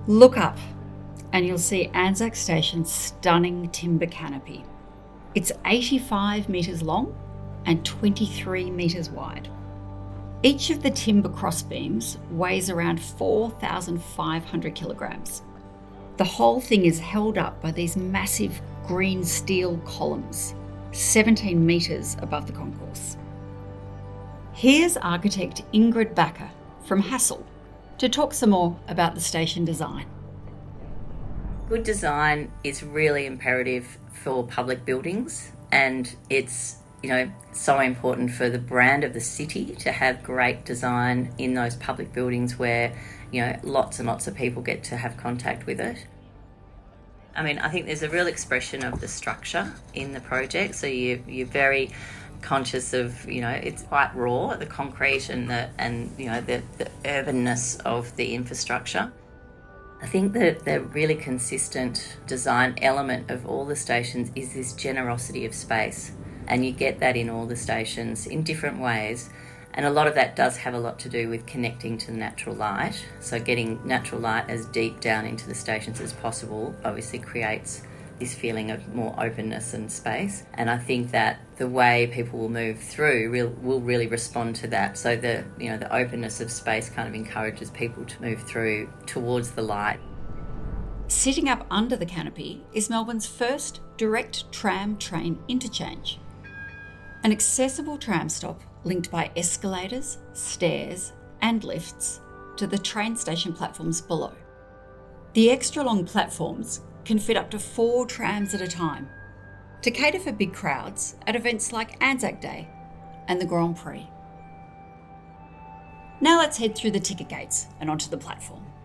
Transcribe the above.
Look up and you'll see Anzac Station's stunning timber canopy. It's 85 metres long and 23 metres wide. Each of the timber crossbeams weighs around 4,500 kilograms. The whole thing is held up by these massive green steel columns, 17 metres above the concourse. Here's architect Ingrid Bakker from Hassel to talk some more about the station design. Good design is really imperative for public buildings, and it's so important for the brand of the city to have great design in those public buildings where lots and lots of people get to have contact with it. I think there's a real expression of the structure in the project, so you're very conscious of it's quite raw, the concrete and the urbanness of the infrastructure. I think that the really consistent design element of all the stations is this generosity of space. And you get that in all the stations in different ways. And a lot of that does have a lot to do with connecting to natural light. So getting natural light as deep down into the stations as possible obviously creates this feeling of more openness and space. And I think that the way people will move through will really respond to that. So the openness of space kind of encourages people to move through towards the light. Sitting up under the canopy is Melbourne's first direct tram train interchange. An accessible tram stop linked by escalators, stairs and lifts to the train station platforms below. The extra long platforms can fit up to 4 trams at a time to cater for big crowds at events like Anzac Day and the Grand Prix. Now let's head through the ticket gates and onto the platform.